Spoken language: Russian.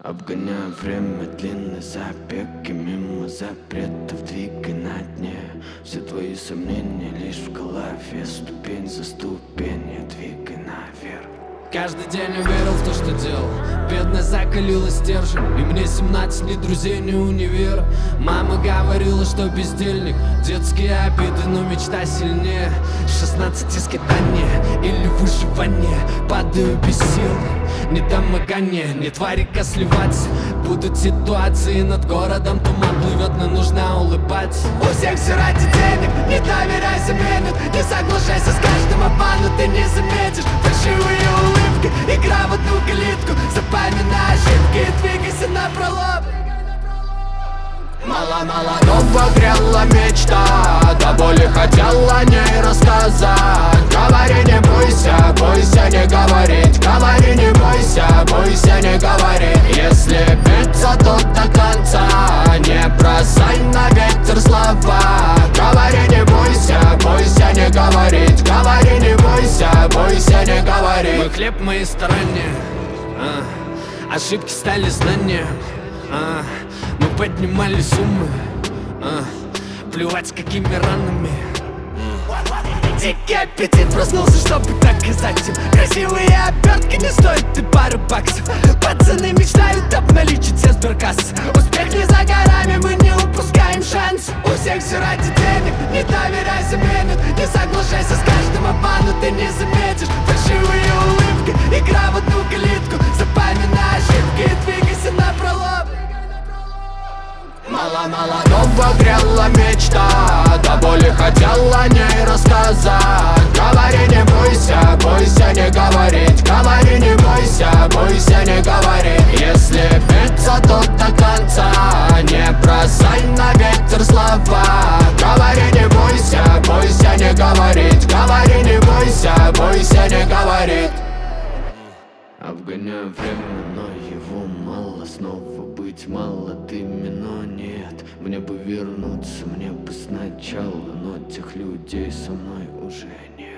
Обгоняю время, длинный забег, и мимо запретов двигай на дне. Все твои сомнения лишь в голове, ступень за ступенью двигай наверх. Каждый день я верил в то, что делал. Бедность закалила стержень, и мне 17, ни друзей, ни универа. Мама говорила, что бездельник, детские обиды, но мечта сильнее. 16 скитания или выживание, падаю без сил, недомогание, не тварика сливаться. Будут ситуации над городом, туман плывет, но нужно улыбаться. У всех все ради денег, не доверяй заменят, не соглашайся с каждым обманом, ты не заметишь фальшивые улыбки, игра в одну калитку. Запоминай ошибки и двигайся напролом. Мало-мало дома грела мечта, до боли хотела о ней рассказать. Говори, не бойся, бойся не говорить. Говори, не бойся, бойся не говорить. Если биться, то до конца, не бросай на ветер слова. Говори, не бойся, бойся не говорить. Говори, не бойся, бойся не говорить. Мой хлеб, мои старания, ошибки стали знанием. Мы поднимали суммы, плевать с какими ранами. Дикий аппетит проснулся, чтобы доказать им. Красивые обертки не стоят и пару баксов. Пацаны мечтают обналичить все сберкассы. Успех не за горами, мы не упускаем шанс. У всех все ради денег, не доверяй заменят, не соглашайся с каждым обманом, ты не заметишь фальшивые улыбки, игра в одну калитку. Запоминай ошибки и двигайся напролом. Мало-мало дома грела мечта, до боли хотела о ней рассказать. Говори, не бойся, бойся не говорить. Говори, не бойся, бойся не говорить. Если биться, то до конца, не бросай на ветер слова. Говори, не бойся, бойся не говорить. Говори, не бойся, бойся не говорить. Обгоняю время, но его мало. Снова быть молодыми, но нет. Мне бы вернуться, мне бы сначала, но тех людей со мной уже нет.